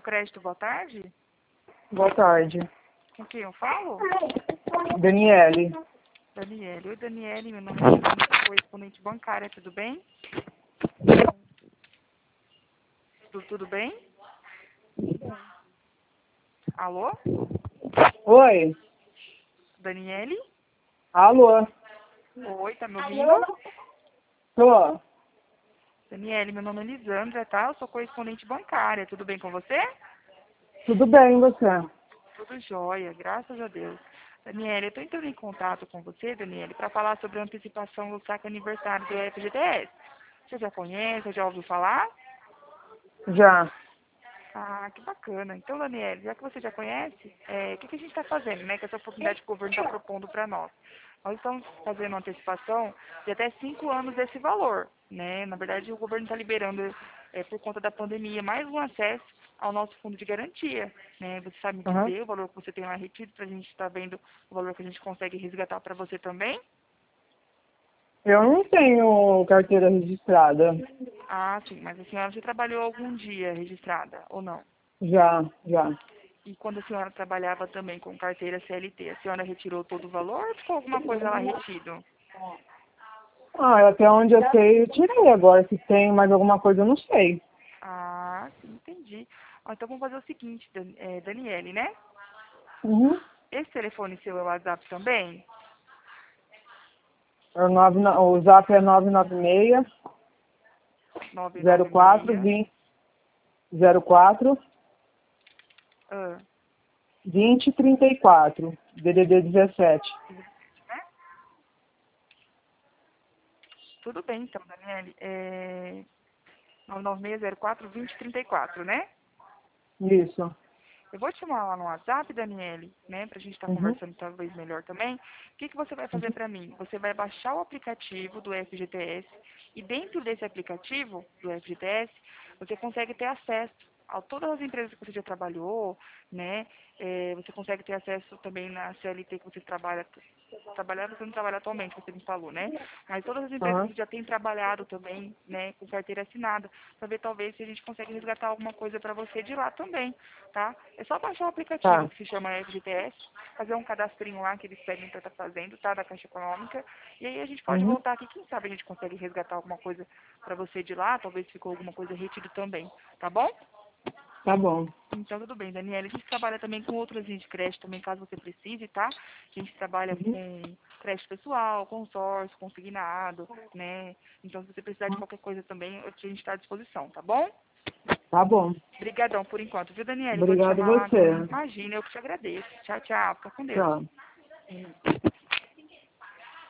Crédito, boa tarde. Boa tarde. Com quem eu falo? Daniele. Daniele. Oi, Daniele, meu nome é Juliana, sou correspondente bancária, tudo bem? Tudo bem? Alô? Oi. Daniele? Alô. Oi, tá me ouvindo? Tô. Daniele, meu nome é Lisandra, tá? Eu sou correspondente bancária, tudo bem com você? Tudo bem, e você? Tudo jóia, graças a Deus. Daniele, eu estou entrando em contato com você, Daniele, para falar sobre a antecipação do saque aniversário do FGTS. Você já conhece, já ouviu falar? Já. Ah, que bacana. Então, Daniele, já que você já conhece, o que a gente está fazendo, né? Que essa oportunidade que o governo está propondo para nós. Nós estamos fazendo uma antecipação de até 5 anos desse valor, né? Na verdade, o governo está liberando, por conta da pandemia, mais um acesso ao nosso fundo de garantia, né? Você sabe me Uhum. dizer o valor que você tem lá retido para a gente estar vendo o valor que a gente consegue resgatar para você também? Eu não tenho carteira registrada. Ah, sim, mas a senhora já trabalhou algum dia registrada ou não? Já. E quando a senhora trabalhava também com carteira CLT, a senhora retirou todo o valor ou ficou alguma coisa lá retido? Ah, até onde eu sei, eu tirei agora. Se tem mais alguma coisa, eu não sei. Ah, sim, entendi. Então vamos fazer o seguinte, Daniele, né? Uhum. Esse telefone seu é o WhatsApp também? O zap é 996 04 996. 20 04 Ah, 20 34. DDD 17. né? Tudo bem, então, Daniele. 99604-2034, né? Isso. Eu vou te chamar lá no WhatsApp, Daniele, né, pra gente estar Uhum. conversando talvez melhor também. O que você vai fazer pra mim? Você vai baixar o aplicativo do FGTS e dentro desse aplicativo do FGTS, você consegue ter acesso a todas as empresas que você já trabalhou, né? Você consegue ter acesso também na CLT que você trabalhar, você não trabalha atualmente, você me falou, né? Mas todas as empresas Uhum. que já têm trabalhado também, né, com carteira assinada, para ver talvez se a gente consegue resgatar alguma coisa para você de lá também, tá? É só baixar o aplicativo Tá. que se chama FGTS, fazer um cadastrinho lá que eles pedem para estar fazendo, tá? Da Caixa Econômica. E aí a gente pode Uhum. voltar aqui, quem sabe a gente consegue resgatar alguma coisa para você de lá, talvez ficou alguma coisa retido também, tá bom? Tá bom. Então, tudo bem, Daniela. A gente trabalha também com outras linhas de crédito também, caso você precise, tá? A gente trabalha Uhum. com crédito pessoal, consórcio, consignado, né? Então, se você precisar de qualquer coisa também, a gente está à disposição, tá bom? Tá bom. Obrigadão por enquanto, viu, Daniela? Eu vou te Obrigado chamar lá agora. você. Imagina, eu que te agradeço. Tchau, tchau. Fica com Deus. Tchau.